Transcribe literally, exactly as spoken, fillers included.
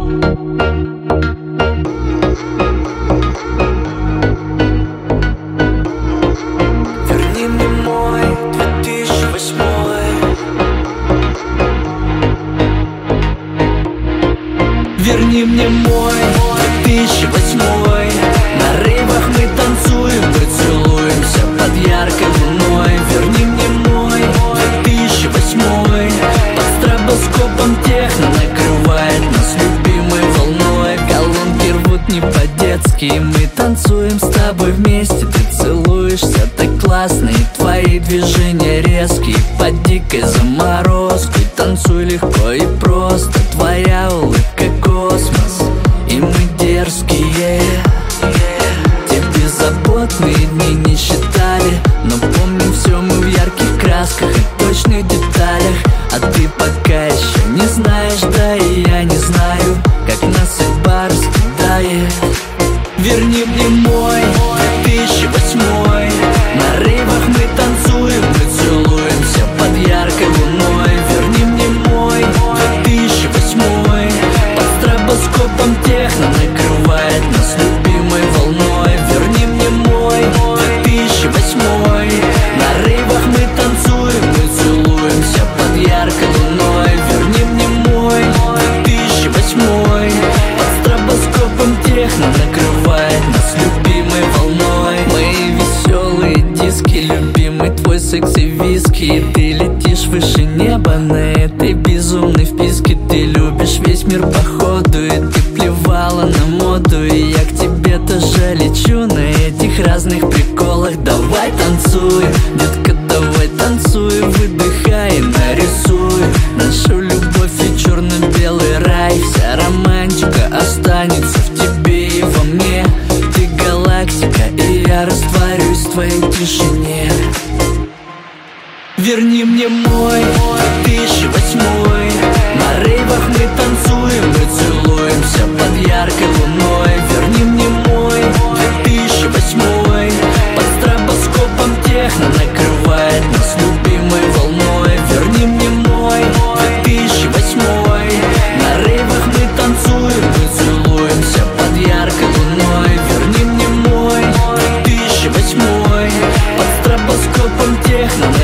Верни мне мой две тысячи восьмой. Верни мне мой две тысячи восьмой. На рейвах мы танцуем, мы целуемся под яркой луной. Верни мне мой две тысячи восьмой. Под стробоскопом техно накрывает нас любимой волной. Колонки рвут не по-детски, мы танцуем с тобой вместе. Ты целуешься так классно, и твои движения резкие под дикой заморозкой. Танцуй легко и просто, твоя улыбка космос, и мы дерзкие. Те беззаботные дни не считали, но помним все мы в ярких красках и точных деталях. А ты пока еще не знаешь, да и я не знаю, как нас судьба раскидает. Верни мне мой две тысячи восьмой. На рейвах мы танцуем, мы целуемся под яркой луной. Верни мне мой две тысячи восьмой. Под стробоскопом техно накрывает нас любимой волной. Верни мне мой две тысячи восьмой. На рейвах мы танцуем, мы целуемся под яркой луной. Верни мне мой две тысячи восьмой. Под стробоскопом техно накрывает нас любимой волной. Мои веселые диски, любимый твой секси виски. Ты летишь выше неба на этой безумной вписке. Ты любишь весь мир походу, и ты плевала на моду. И я к тебе тоже лечу на этих разных приколах. Давай танцуй, детка, давай танцуй. Выдыхай и нарисуй нашу любовь и черно-белый рай. Вся романтика останется в тебе и во мне. Ты галактика, и я растворюсь в твоей тишине. Верни мне мой две тысячи восьмой. На рейвах мы танцуем, мы целуемся под яркой луной. Верни мне мой две тысячи восьмой. Под стробоскопом техно накрывает нас любимой волной. Верни мне мой две тысячи восьмой. На рейвах мы танцуем, мы целуемся под яркой луной. Верни мне мой две тысячи восьмой. Под стробоскопом техно